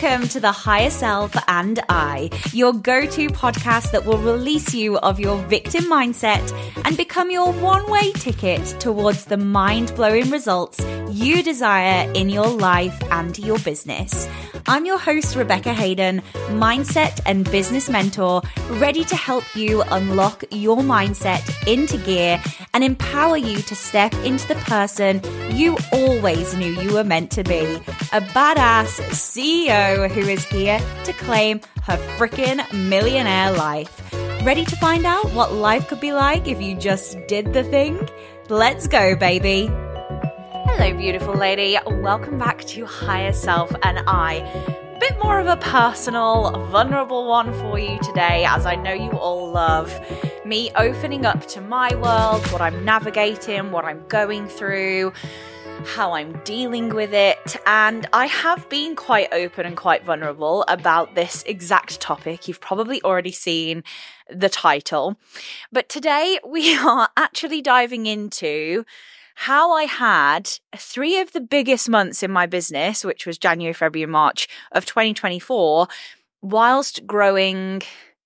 Welcome to the Higher Self and I, your go-to podcast that will release you of your victim mindset and become your one-way ticket towards the mind-blowing results you desire in your life and your business. I'm your host, Rebecca Hayden, mindset and business mentor, ready to help you unlock your mindset into gear and empower you to step into the person you always knew you were meant to be, a badass CEO who is here to claim her freaking millionaire life. Ready to find out what life could be like if you just did the thing? Let's go, baby. Hello, beautiful lady. Welcome back to Higher Self and I. Bit more of a personal, vulnerable one for you today, as I know you all love. Me opening up to my world, what I'm navigating, what I'm going through, how I'm dealing with it. And I have been quite open and quite vulnerable about this exact topic. You've probably already seen the title. But today we are actually diving into how I had 3 of the biggest months in my business, which was January, February, and March of 2024, whilst growing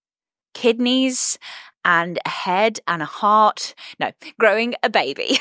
kidneys and a head and a heart. No, growing a baby.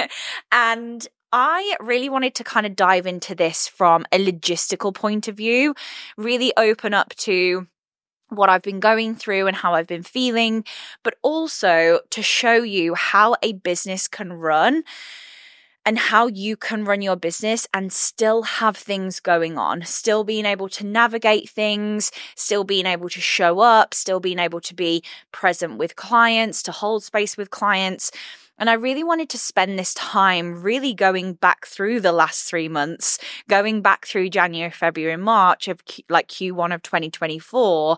And I really wanted to kind of dive into this from a logistical point of view, really open up to what I've been going through and how I've been feeling, but also to show you how a business can run and how you can run your business and still have things going on, still being able to navigate things, still being able to show up, still being able to be present with clients, to hold space with clients. And I really wanted to spend this time really going back through the last 3 months, going back through January, February, and March of Q1 of 2024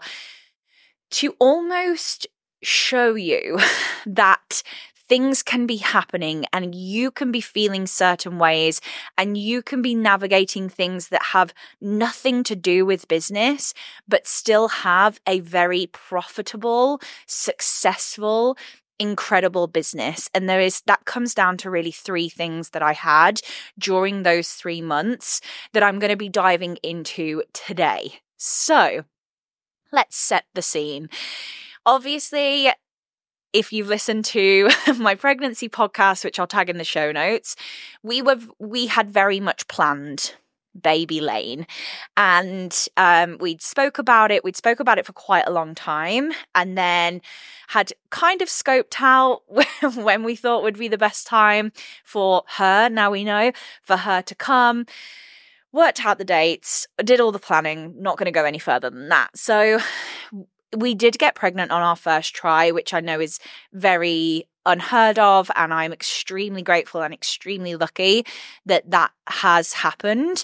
to almost show you that things can be happening and you can be feeling certain ways and you can be navigating things that have nothing to do with business, but still have a very profitable, successful, incredible business. And that comes down to really 3 things that I had during those 3 months that I'm going to be diving into today. So let's set the scene. Obviously, if you've listened to my pregnancy podcast, which I'll tag in the show notes, we had very much planned baby Lane, and we'd spoke about it for quite a long time, and then had kind of scoped out when we thought would be the best time for her, now we know, for her to come, worked out the dates, did all the planning, not going to go any further than that. So we did get pregnant on our first try, which I know is very unheard of, and I'm extremely grateful and extremely lucky that has happened.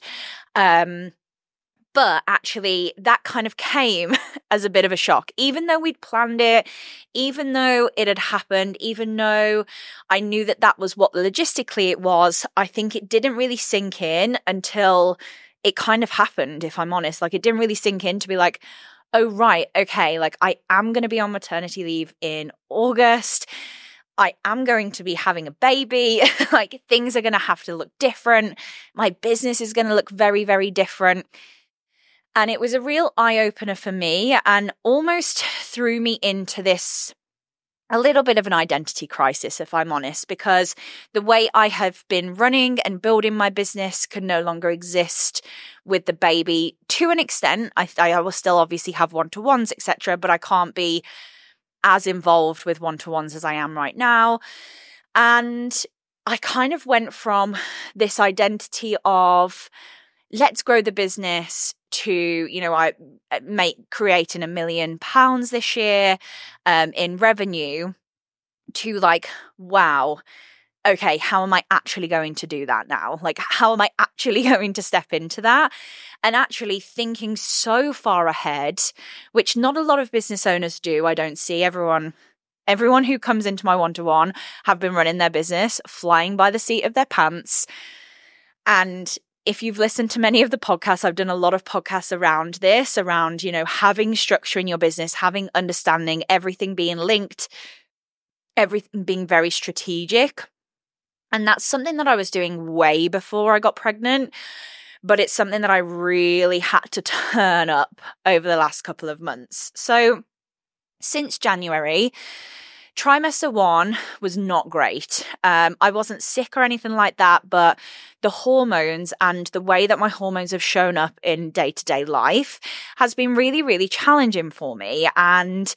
But actually, that kind of came as a bit of a shock. Even though we'd planned it, even though it had happened, even though I knew that was what logistically it was, I think it didn't really sink in until it kind of happened, if I'm honest. Like, it didn't really sink in to be like, oh, right, okay, like I am going to be on maternity leave in August. I am going to be having a baby. Like, things are going to have to look different. My business is going to look very, very different. And it was a real eye-opener for me and almost threw me into this a little bit of an identity crisis, if I'm honest, because the way I have been running and building my business can no longer exist with the baby. To an extent, I will still obviously have one-to-ones, etc., but I can't be as involved with one-to-ones as I am right now. And I kind of went from this identity of let's grow the business to, I creating £1 million this year in revenue, to like, wow, okay, how am I actually going to do that now? Like, how am I actually going to step into that? And actually thinking so far ahead, which not a lot of business owners do. I don't see everyone who comes into my one-to-one have been running their business flying by the seat of their pants. And if you've listened to many of the podcasts, I've done a lot of podcasts around this, around, having structure in your business, having understanding, everything being linked, everything being very strategic. And that's something that I was doing way before I got pregnant. but it's something that I really had to turn up over the last couple of months. So since January, trimester 1 was not great. I wasn't sick or anything like that, but the hormones and the way that my hormones have shown up in day-to-day life has been really, really challenging for me. And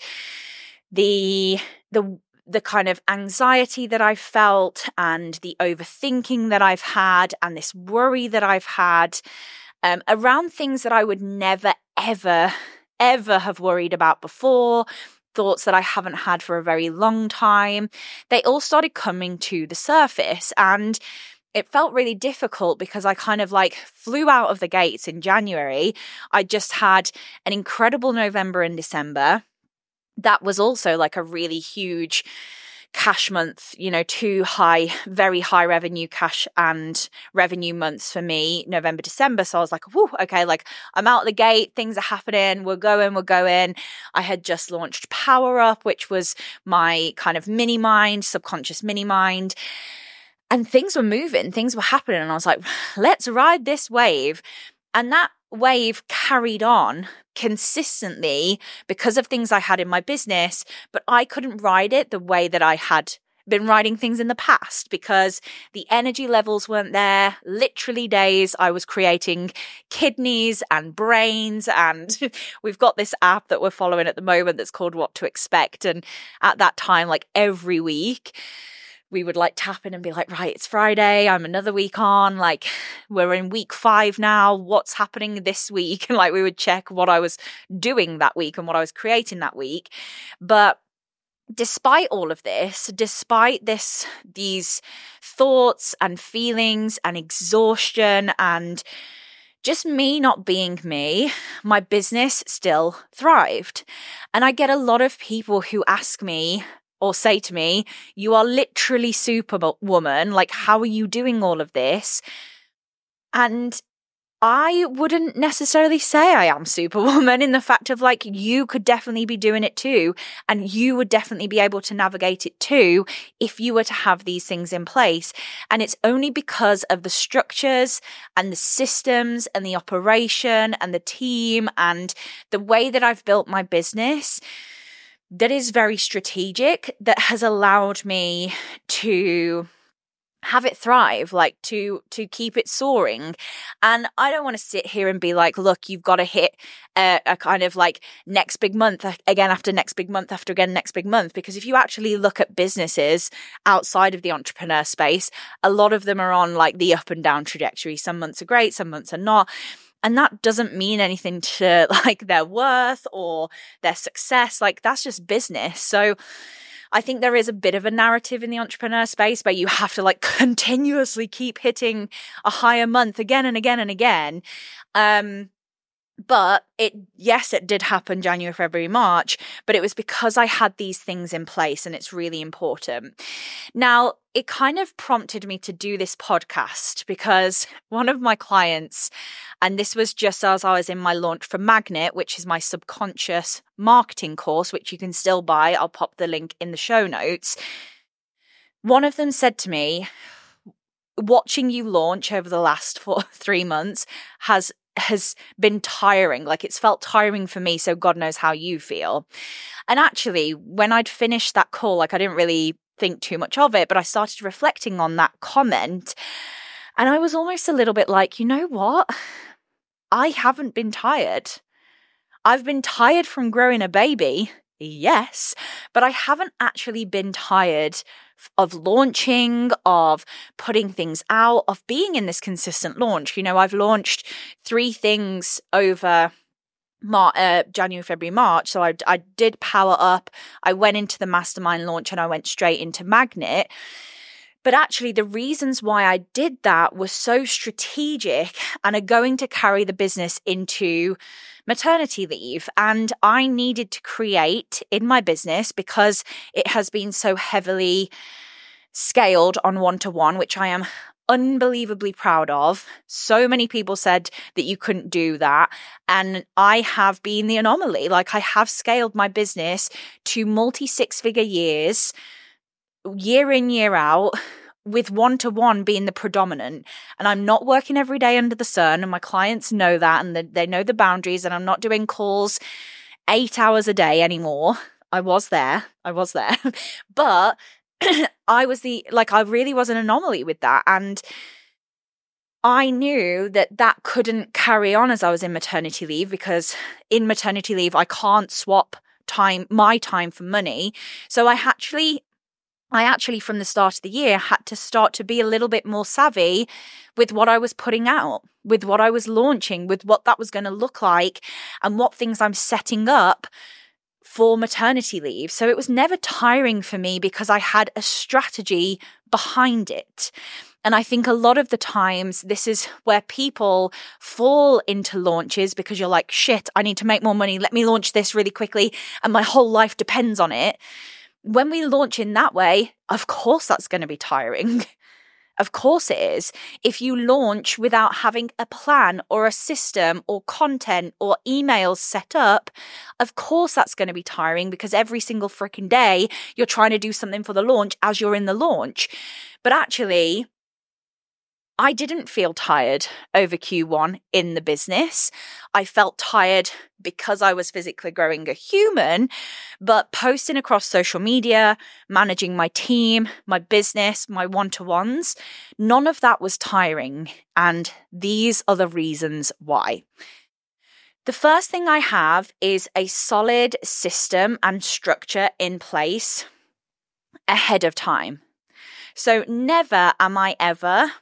the kind of anxiety that I've felt and the overthinking that I've had and this worry that I've had around things that I would never, ever, ever have worried about before, thoughts that I haven't had for a very long time, they all started coming to the surface. And it felt really difficult because I kind of like flew out of the gates in January. I just had an incredible November and December. That was also like a really huge cash month, 2 very high revenue cash and revenue months for me, November, December. So I was like, whew, okay, like I'm out the gate, things are happening, we're going. I had just launched Power Up, which was my kind of mini mind, subconscious mini mind. And things were moving, things were happening. And I was like, let's ride this wave. And that wave carried on consistently because of things I had in my business, but I couldn't ride it the way that I had been riding things in the past because the energy levels weren't there. Literally days I was creating kidneys and brains, and we've got this app that we're following at the moment that's called What to Expect. And at that time, like every week, we would like tap in and be like, right, it's Friday. I'm another week on. Like we're in week 5 now. What's happening this week? And like we would check what I was doing that week and what I was creating that week. But despite all of this, despite these thoughts and feelings and exhaustion and just me not being me, my business still thrived. And I get a lot of people who ask me, or say to me, you are literally superwoman. Like, how are you doing all of this? And I wouldn't necessarily say I am superwoman in the fact of like, you could definitely be doing it too. And you would definitely be able to navigate it too if you were to have these things in place. And it's only because of the structures and the systems and the operation and the team and the way that I've built my business that is very strategic, that has allowed me to have it thrive, like to keep it soaring. And I don't want to sit here and be like, look, you've got to hit a kind of like next big month again after next big month after again next big month. Because if you actually look at businesses outside of the entrepreneur space, a lot of them are on like the up and down trajectory. Some months are great, some months are not. And that doesn't mean anything to like their worth or their success. Like that's just business. So I think there is a bit of a narrative in the entrepreneur space where you have to like continuously keep hitting a higher month again and again and again. But it did happen January, February, March, but it was because I had these things in place, and it's really important. Now, it kind of prompted me to do this podcast because one of my clients, and this was just as I was in my launch for Magnet, which is my subconscious marketing course, which you can still buy. I'll pop the link in the show notes. One of them said to me, watching you launch over the last 3 months has been tiring. Like it's felt tiring for me. So God knows how you feel. And actually, when I'd finished that call, like I didn't really think too much of it, but I started reflecting on that comment. And I was almost a little bit like, you know what? I haven't been tired. I've been tired from growing a baby. Yes, but I haven't actually been tired of launching, of putting things out, of being in this consistent launch. You know, I've launched 3 things over January, February, March. So I did Power Up. I went into the mastermind launch and I went straight into Magnet. But actually, the reasons why I did that were so strategic and are going to carry the business into maternity leave. And I needed to create in my business, because it has been so heavily scaled on one-to-one, which I am unbelievably proud of. So many people said that you couldn't do that. And I have been the anomaly. Like I have scaled my business to multi-6-figure years, year in, year out, with one-to-one being the predominant, and I'm not working every day under the sun, and my clients know that, and they know the boundaries, and I'm not doing calls 8 hours a day anymore. I was there, but I really was an anomaly with that. And I knew that couldn't carry on as I was in maternity leave, because in maternity leave, I can't swap my time for money. So I actually, from the start of the year, had to start to be a little bit more savvy with what I was putting out, with what I was launching, with what that was going to look like, and what things I'm setting up for maternity leave. So it was never tiring for me because I had a strategy behind it. And I think a lot of the times this is where people fall into launches, because you're like, shit, I need to make more money. Let me launch this really quickly. And my whole life depends on it. When we launch in that way, of course that's going to be tiring. Of course it is. If you launch without having a plan or a system or content or emails set up, of course that's going to be tiring, because every single freaking day you're trying to do something for the launch as you're in the launch. But actually, I didn't feel tired over Q1 in the business. I felt tired because I was physically growing a human, but posting across social media, managing my team, my business, my one-to-ones, none of that was tiring. And these are the reasons why. The first thing I have is a solid system and structure in place ahead of time. So never am I ever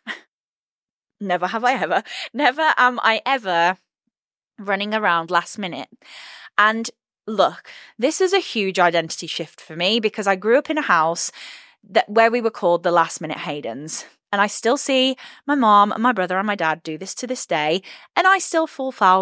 running around last minute. And look, this is a huge identity shift for me, because I grew up in a house where we were called the last minute Haydens. And I still see my mom and my brother and my dad do this to this day. And I still fall foul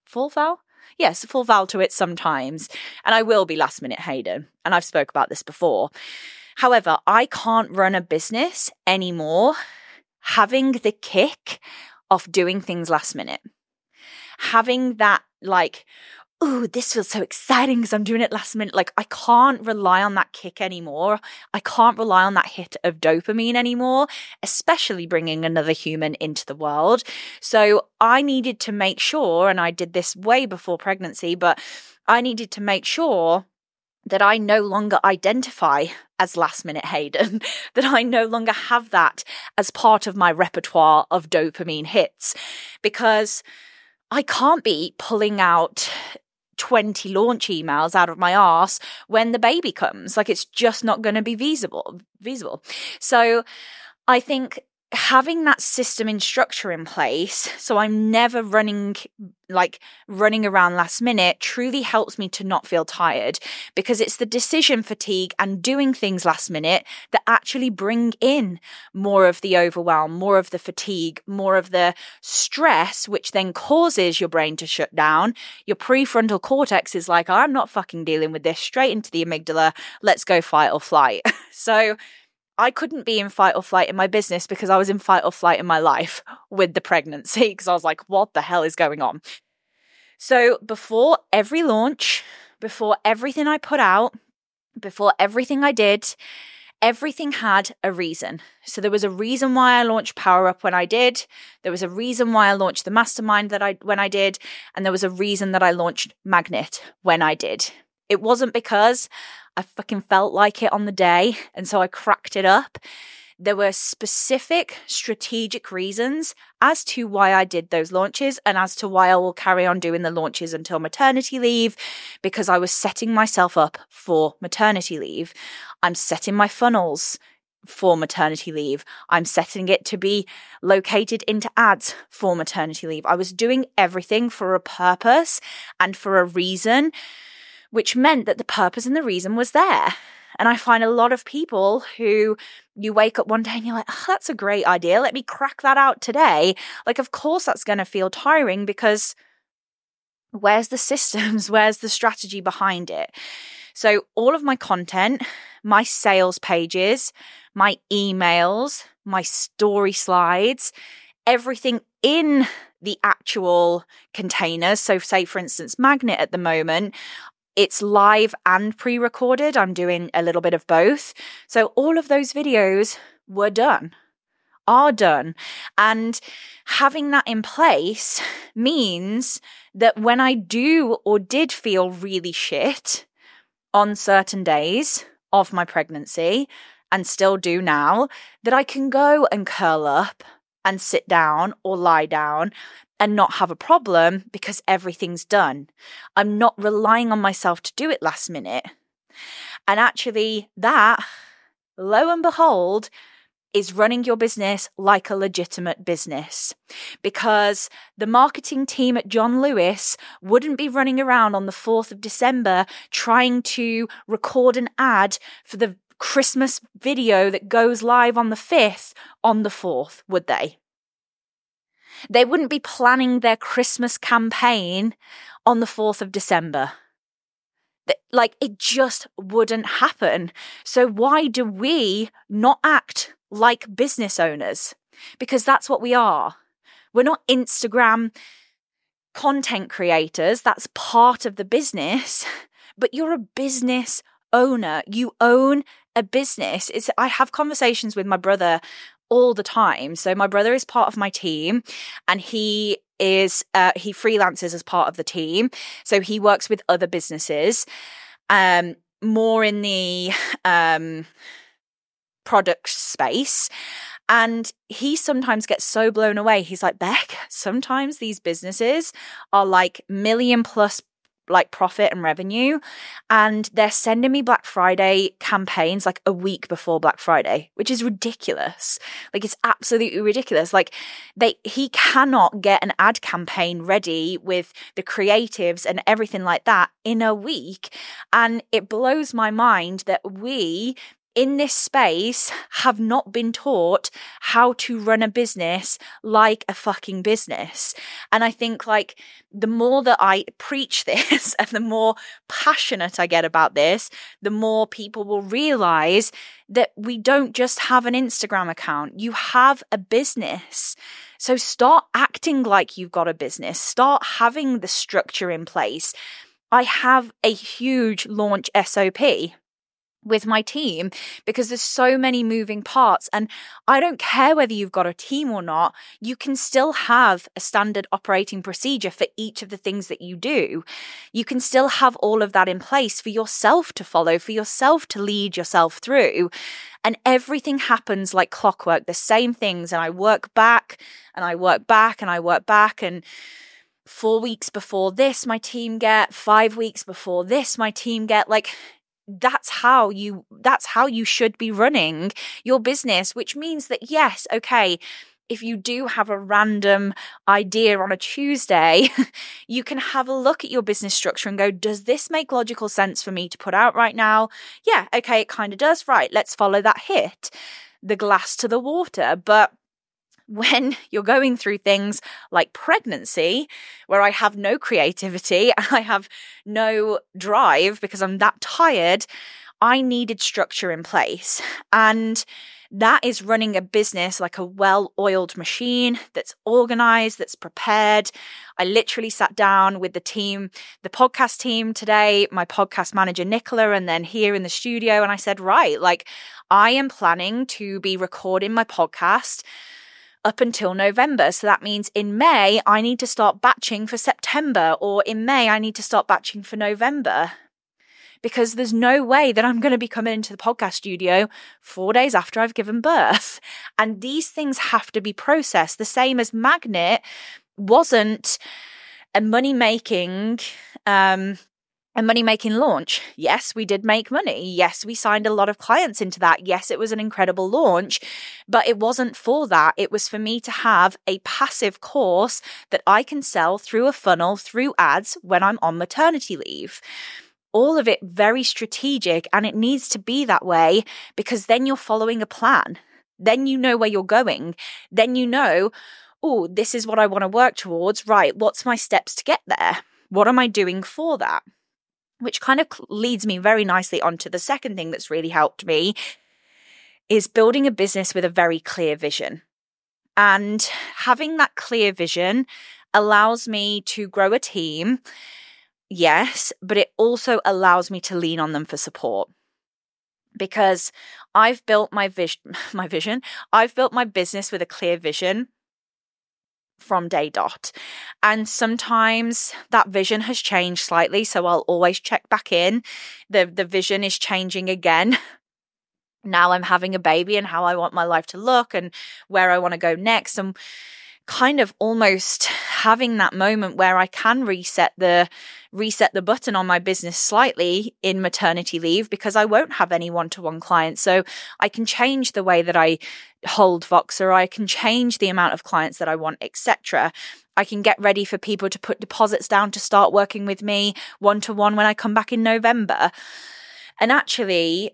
to it sometimes. And I will be last minute Hayden. And I've spoke about this before. However, I can't run a business anymore having the kick of doing things last minute. Having that ooh, this feels so exciting because I'm doing it last minute. I can't rely on that kick anymore. I can't rely on that hit of dopamine anymore, especially bringing another human into the world. So I needed to make sure, and I did this way before pregnancy, but I needed to make sure that I no longer identify as last minute Hayden, that I no longer have that as part of my repertoire of dopamine hits, because I can't be pulling out 20 launch emails out of my arse when the baby comes. It's just not going to be feasible. So I think having that system and structure in place, so I'm never running around last minute, truly helps me to not feel tired, because it's the decision fatigue and doing things last minute that actually bring in more of the overwhelm, more of the fatigue, more of the stress, which then causes your brain to shut down. Your prefrontal cortex is like, I'm not fucking dealing with this, straight into the amygdala. Let's go fight or flight. So I couldn't be in fight or flight in my business because I was in fight or flight in my life with the pregnancy, because I was like, what the hell is going on? So before every launch, before everything I put out, before everything I did, everything had a reason. So there was a reason why I launched Power Up when I did. There was a reason why I launched the Mastermind when I did. And there was a reason that I launched Magnet when I did. It wasn't because I fucking felt like it on the day, and so I cracked it up. There were specific strategic reasons as to why I did those launches, and as to why I will carry on doing the launches until maternity leave, because I was setting myself up for maternity leave. I'm setting my funnels for maternity leave. I'm setting it to be located into ads for maternity leave. I was doing everything for a purpose and for a reason, which meant that the purpose and the reason was there. And I find a lot of people who you wake up one day and you're like, oh, that's a great idea. Let me crack that out today. Of course that's going to feel tiring, because where's the systems? Where's the strategy behind it? So all of my content, my sales pages, my emails, my story slides, everything in the actual containers. So say, for instance, Magnet at the moment, it's live and pre-recorded. I'm doing a little bit of both. So all of those videos are done. And having that in place means that when I do or did feel really shit on certain days of my pregnancy, and still do now, that I can go and curl up and sit down or lie down and not have a problem because everything's done. I'm not relying on myself to do it last minute. And actually that, lo and behold, is running your business like a legitimate business, because the marketing team at John Lewis wouldn't be running around on the 4th of December trying to record an ad for the Christmas video that goes live on the 5th on the 4th, would they? They wouldn't be planning their Christmas campaign on the 4th of December. Like, it just wouldn't happen. So why do we not act like business owners? Because that's what we are. We're not Instagram content creators. That's part of the business. But you're a business owner. You own a business. I have conversations with my brother all the time. So my brother is part of my team, and he freelances as part of the team. So he works with other businesses, more in the product space. And he sometimes gets so blown away. He's like, Beck, sometimes these businesses are like million plus like profit and revenue, and they're sending me Black Friday campaigns like a week before Black Friday, which is ridiculous. Like, it's absolutely ridiculous. Like, he cannot get an ad campaign ready with the creatives and everything like that in a week. And it blows my mind that we in this space have not been taught how to run a business like a fucking business. And I think, like, the more that I preach this and the more passionate I get about this, the more people will realize that we don't just have an Instagram account. You have a business. So start acting like you've got a business. Start having the structure in place. I have a huge launch SOP with my team because there's so many moving parts, and I don't care whether you've got a team or not. You can still have a standard operating procedure for each of the things that you do. You can still have all of that in place for yourself to follow, for yourself to lead yourself through. And everything happens like clockwork, the same things. And I work back and I work back and I work back, and 4 weeks before this, my team get 5 weeks before this, my team get, like, that's how you should be running your business, which means that, yes, okay, if you do have a random idea on a Tuesday, you can have a look at your business structure and go, does this make logical sense for me to put out right now? Yeah, okay, it kind of does. Right, let's follow that hit, the glass to the water. But when you're going through things like pregnancy, where I have no creativity, I have no drive because I'm that tired, I needed structure in place. And that is running a business like a well-oiled machine that's organized, that's prepared. I literally sat down with the team, the podcast team today, my podcast manager, Nicola, and then here in the studio. And I said, right, like, I am planning to be recording my podcast up until November. So that means in May, I need to start batching for September, or in May, I need to start batching for November, because there's no way that I'm going to be coming into the podcast studio 4 days after I've given birth. And these things have to be processed. The same as Magnet wasn't a money-making launch. Yes, we did make money. Yes, we signed a lot of clients into that. Yes, it was an incredible launch, but it wasn't for that. It was for me to have a passive course that I can sell through a funnel, through ads when I'm on maternity leave. All of it very strategic, and it needs to be that way, because then you're following a plan. Then you know where you're going. Then you know, oh, this is what I want to work towards. Right, what's my steps to get there? What am I doing for that? Which kind of leads me very nicely onto the second thing that's really helped me, is building a business with a very clear vision. And having that clear vision allows me to grow a team, yes, but it also allows me to lean on them for support. because I've built my vision. I've built my business with a clear vision from day dot. And sometimes that vision has changed slightly. So I'll always check back in. The vision is changing again. Now I'm having a baby and how I want my life to look and where I want to go next. And kind of almost having that moment where I can reset the button on my business slightly in maternity leave, because I won't have any one-to-one clients. So I can change the way that I hold Voxer, I can change the amount of clients that I want, etc. I can get ready for people to put deposits down to start working with me one-to-one when I come back in November. And actually,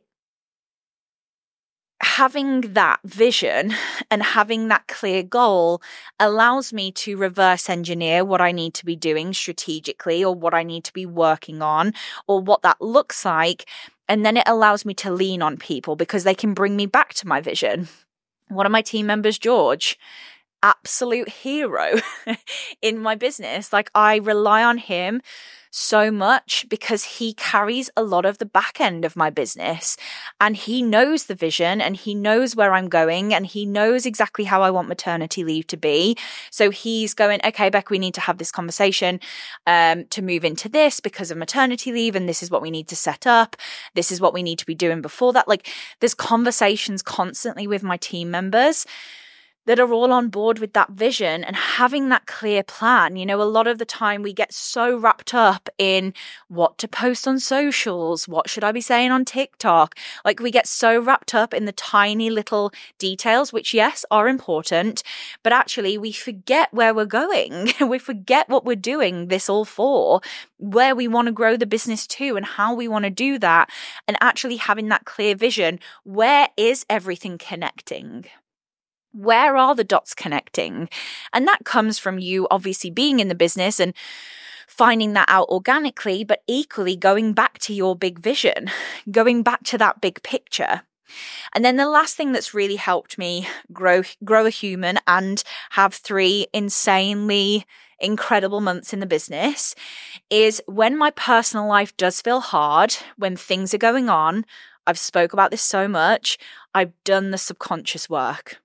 having that vision and having that clear goal allows me to reverse engineer what I need to be doing strategically, or what I need to be working on, or what that looks like. And then it allows me to lean on people because they can bring me back to my vision. One of my team members, George, absolute hero in my business. Like, I rely on him so much because he carries a lot of the back end of my business, and he knows the vision and he knows where I'm going and he knows exactly how I want maternity leave to be. So he's going, okay, Beck, we need to have this conversation to move into this because of maternity leave, and this is what we need to set up. This is what we need to be doing before that. Like, there's conversations constantly with my team members that are all on board with that vision and having that clear plan. You know, a lot of the time we get so wrapped up in what to post on socials, what should I be saying on TikTok? Like, we get so wrapped up in the tiny little details, which, yes, are important, but actually we forget where we're going. We forget what we're doing this all for, where we want to grow the business to and how we want to do that. And actually having that clear vision, where is everything connecting? Where are the dots connecting? And that comes from you obviously being in the business and finding that out organically, but equally going back to your big vision, going back to that big picture. And then the last thing that's really helped me grow a human and have 3 insanely incredible months in the business is when my personal life does feel hard, when things are going on. I've spoke about this so much. I've done the subconscious work.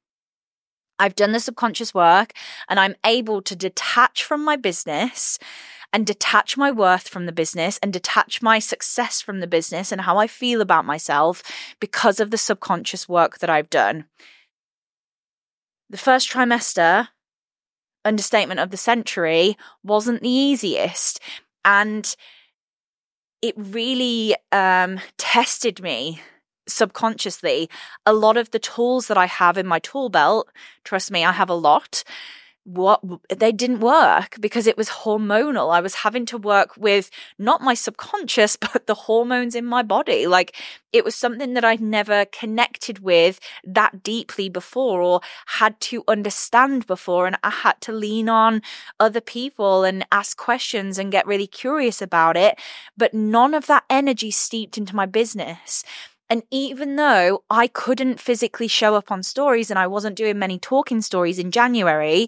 And I'm able to detach from my business and detach my worth from the business and detach my success from the business and how I feel about myself because of the subconscious work that I've done. The first trimester, understatement of the century, wasn't the easiest. And it really tested me subconsciously. A lot of the tools that I have in my tool belt, trust me, I have a lot, they didn't work because it was hormonal. I was having to work with not my subconscious, but the hormones in my body. Like, it was something that I'd never connected with that deeply before or had to understand before. And I had to lean on other people and ask questions and get really curious about it. But none of that energy steeped into my business. And even though I couldn't physically show up on stories and I wasn't doing many talking stories in January,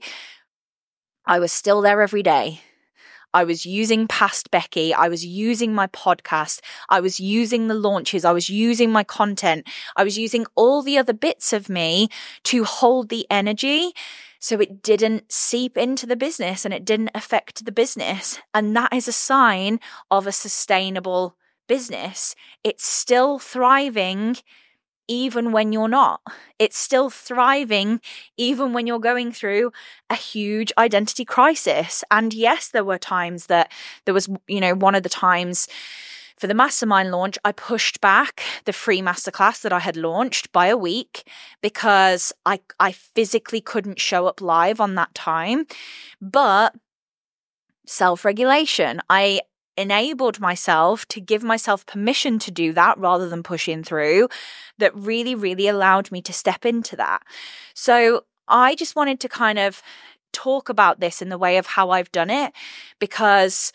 I was still there every day. I was using Past Becky. I was using my podcast. I was using the launches. I was using my content. I was using all the other bits of me to hold the energy so it didn't seep into the business and it didn't affect the business. And that is a sign of a sustainable business. It's still thriving even when you're not. It's still thriving even when you're going through a huge identity crisis. And yes, there were times that there was, one of the times for the mastermind launch, I pushed back the free masterclass that I had launched by a week because I physically couldn't show up live on that time. But self-regulation, I enabled myself to give myself permission to do that rather than pushing through, that really, really allowed me to step into that. So I just wanted to kind of talk about this in the way of how I've done it, because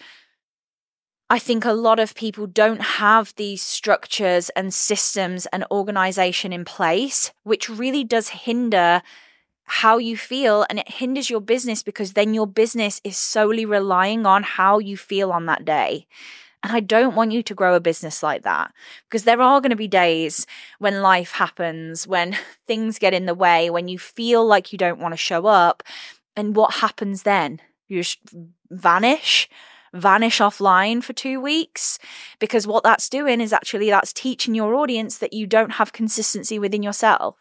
I think a lot of people don't have these structures and systems and organization in place, which really does hinder how you feel, and it hinders your business because then your business is solely relying on how you feel on that day. And I don't want you to grow a business like that, because there are going to be days when life happens, when things get in the way, when you feel like you don't want to show up. And what happens then? You just vanish offline for 2 weeks, because what that's doing is actually that's teaching your audience that you don't have consistency within yourself.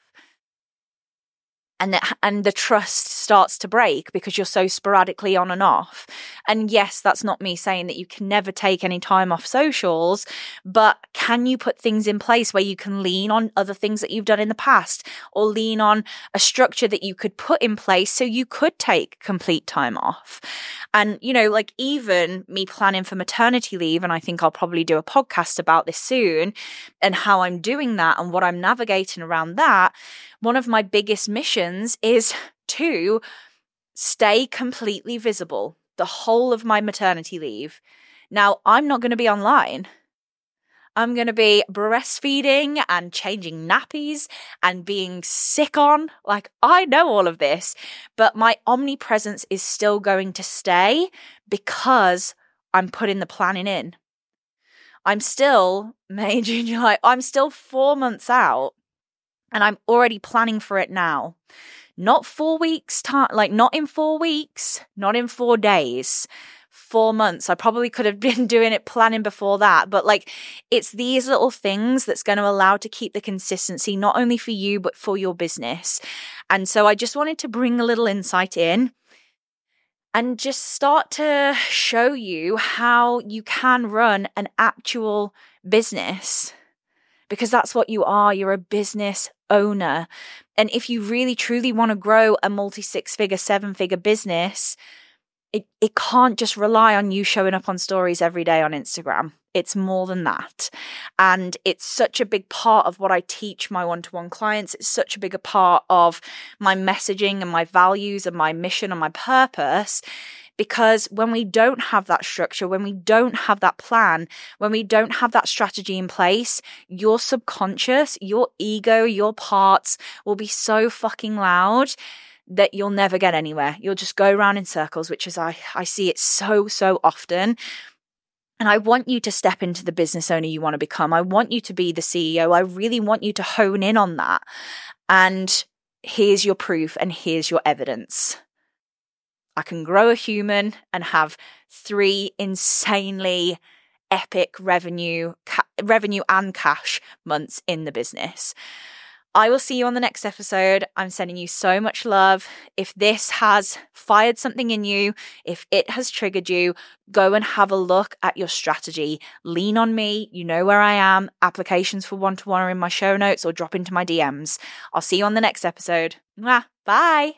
And the trust starts to break because you're so sporadically on and off. And yes, that's not me saying that you can never take any time off socials, but can you put things in place where you can lean on other things that you've done in the past, or lean on a structure that you could put in place so you could take complete time off? And, like even me planning for maternity leave, and I think I'll probably do a podcast about this soon, and how I'm doing that and what I'm navigating around that. One of my biggest missions is to stay completely visible the whole of my maternity leave. Now, I'm not going to be online. I'm going to be breastfeeding and changing nappies and being sick on. Like, I know all of this, but my omnipresence is still going to stay because I'm putting the planning in. I'm still May, June, July. I'm still 4 months out. And I'm already planning for it now. Not 4 weeks time, like not in 4 weeks, not in 4 days, 4 months. I probably could have been doing it planning before that. But like, it's these little things that's going to allow to keep the consistency, not only for you, but for your business. And so I just wanted to bring a little insight in and just start to show you how you can run an actual business. Because that's what you are. You're a business owner. And if you really truly want to grow a multi-6-figure, 7-figure business, it can't just rely on you showing up on stories every day on Instagram. It's more than that. And it's such a big part of what I teach my one-to-one clients. It's such a bigger part of my messaging and my values and my mission and my purpose. Because when we don't have that structure, when we don't have that plan, when we don't have that strategy in place, your subconscious, your ego, your parts will be so fucking loud that you'll never get anywhere. You'll just go around in circles, which is I see it so often. And I want you to step into the business owner you want to become. I want you to be the CEO. I really want you to hone in on that. And here's your proof and here's your evidence. I can grow a human and have 3 insanely epic revenue and cash months in the business. I will see you on the next episode. I'm sending you so much love. If this has fired something in you, if it has triggered you, go and have a look at your strategy. Lean on me. You know where I am. Applications for one-to-one are in my show notes, or drop into my DMs. I'll see you on the next episode. Mwah. Bye.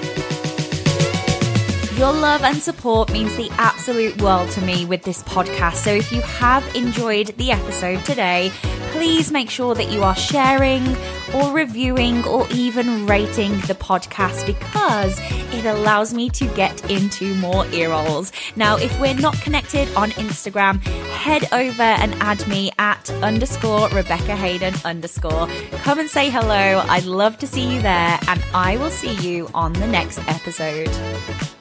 Your love and support means the absolute world to me with this podcast. So if you have enjoyed the episode today, please make sure that you are sharing or reviewing or even rating the podcast, because it allows me to get into more ear holes. Now, if we're not connected on Instagram, head over and add me at _Rebecca Hayden _. Come and say hello. I'd love to see you there, and I will see you on the next episode.